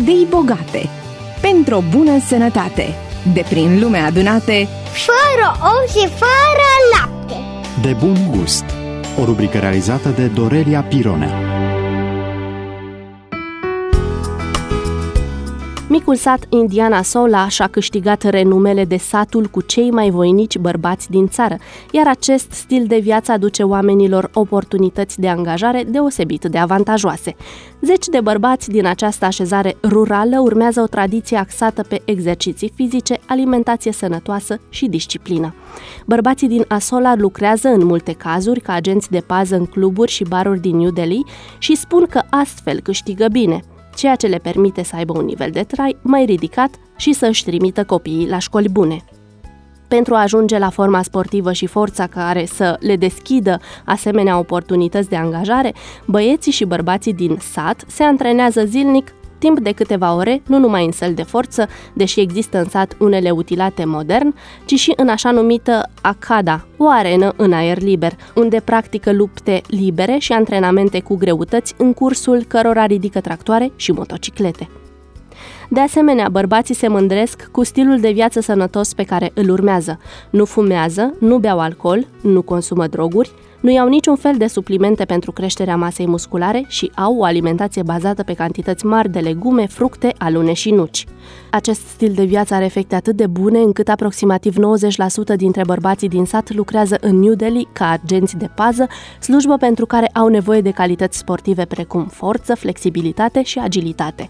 idei bogate, pentru o bună sănătate, de prin lume adunate, fără ou și fără lapte. De bun gust. O rubrică realizată de Dorelia Pironea. Micul sat Indiana Sola și-a câștigat renumele de satul cu cei mai voinici bărbați din țară, iar acest stil de viață aduce oamenilor oportunități de angajare deosebit de avantajoase. Zeci de bărbați din această așezare rurală urmează o tradiție axată pe exerciții fizice, alimentație sănătoasă și disciplină. Bărbații din Asola lucrează în multe cazuri ca agenți de pază în cluburi și baruri din New Delhi și spun că astfel câștigă bine, ceea ce le permite să aibă un nivel de trai mai ridicat și să își trimită copiii la școli bune. Pentru a ajunge la forma sportivă și forța care să le deschidă asemenea oportunități de angajare, băieții și bărbații din sat se antrenează zilnic timp de câteva ore, nu numai în săli de forță, deși există în sat unele utilate modern, ci și în așa numită Akhada, o arenă în aer liber, unde practică lupte libere și antrenamente cu greutăți în cursul cărora ridică tractoare și motociclete. De asemenea, bărbații se mândresc cu stilul de viață sănătos pe care îl urmează. Nu fumează, nu beau alcool, nu consumă droguri, nu iau niciun fel de suplimente pentru creșterea masei musculare și au o alimentație bazată pe cantități mari de legume, fructe, alune și nuci. Acest stil de viață are efecte atât de bune încât aproximativ 90% dintre bărbații din sat lucrează în New Delhi ca agenți de pază, slujbă pentru care au nevoie de calități sportive precum forță, flexibilitate și agilitate.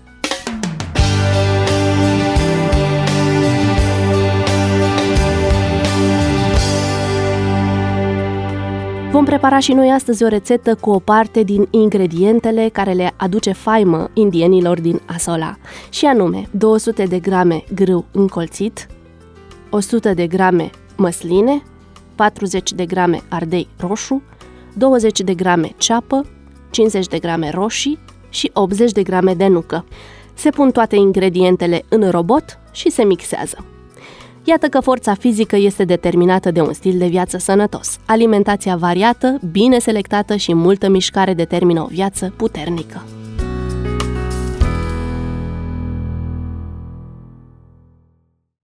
Vom prepara și noi astăzi o rețetă cu o parte din ingredientele care le aduce faimă indienilor din Asola, și anume 200 de grame grâu încolțit, 100 de grame măsline, 40 de grame ardei roșu, 20 de grame ceapă, 50 de grame roșii și 80 de grame de nucă. Se pun toate ingredientele în robot și se mixează. Iată că forța fizică este determinată de un stil de viață sănătos. Alimentația variată, bine selectată și multă mișcare determină o viață puternică.